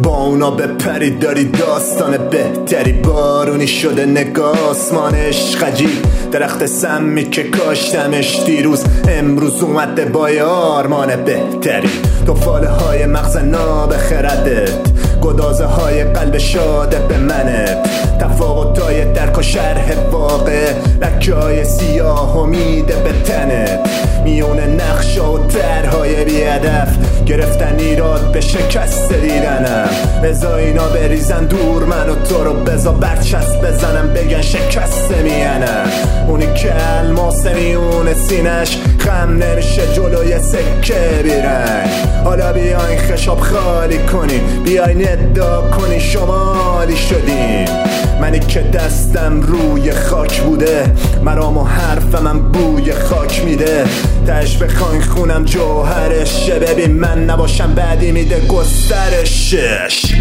با اونا بپرید داری داستان بهتری. بارونی شده نگاه آسمان عشق عجیب، درخت سمی که کاشتمش دیروز امروز اومده با آرمان بهتری. توفاله های مغز ناب خردت، گدازه های قلب شاده به منت، تفاوتای درک و شرح واقع، لکه های سیاه امیده به تنت، میون نقشا و طرحهای بی هدف گرفتن ایراد به شکست دیدنم. بزا اینا بریزن دور من و تو رو، بزا برچسب بزنم بگن شکست میانم. اونی که الماس میون سینش خم نمیشه جلوی سکه بیرنگ. حالا بیاین خشاب خالی کنین، بیاین ادعا کنین شمالی شدین. منی که دستم روی خاک بوده، مرام و حرف من بوی خاک میده. تش بخواین خونم جوهرشه، ببین من نباشم بعدی میده گسترشش.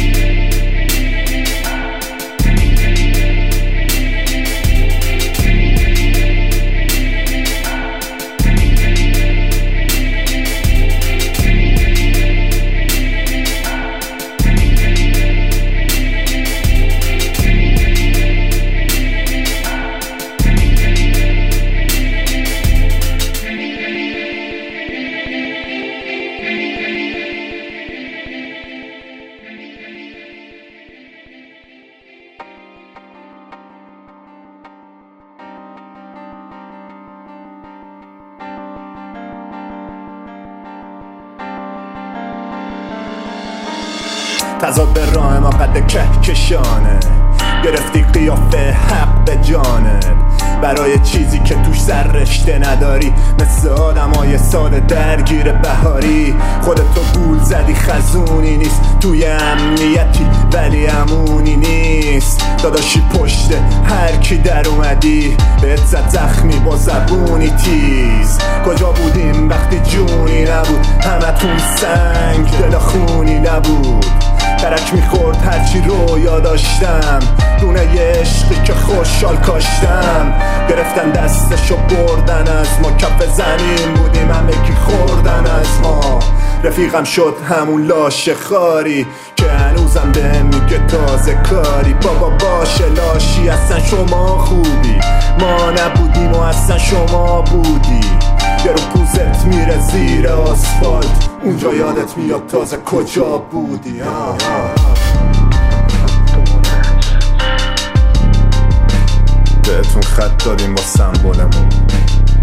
تضاد به راه ما قد کهکشانه، گرفتی قیافه حق به جانت برای چیزی که توش سر رشته نداری. مثل آدمای ساده درگیر بهاری، خودتو گول زدی خزونی نیست، توی امنیتی ولی امونی نیست. داداشی پشت هر کی در اومدی، بهت زد زخمی با زبونی تیز. کجا بودیم وقتی جونی نبود، همتون سنگ دل خونی نبود. ترک میخورد هرچی رویا داشتم، دونه یه عشقی که خوشحال کاشتم. گرفتن دستشو بردن از ما، کف زمین بودیم همگی خوردن از ما. رفیقم شد همون لاشه خاری که هنوزم به میگه تازه کاری. بابا باشه لاشی، اصلا شما خوبی، ما نبودیم و اصلا شما بودی. یه رو پوزت میره زیر آسفالت، اونجا یادت میاد تازه کجا بودی. بهتون خط دادیم با سمبولمون،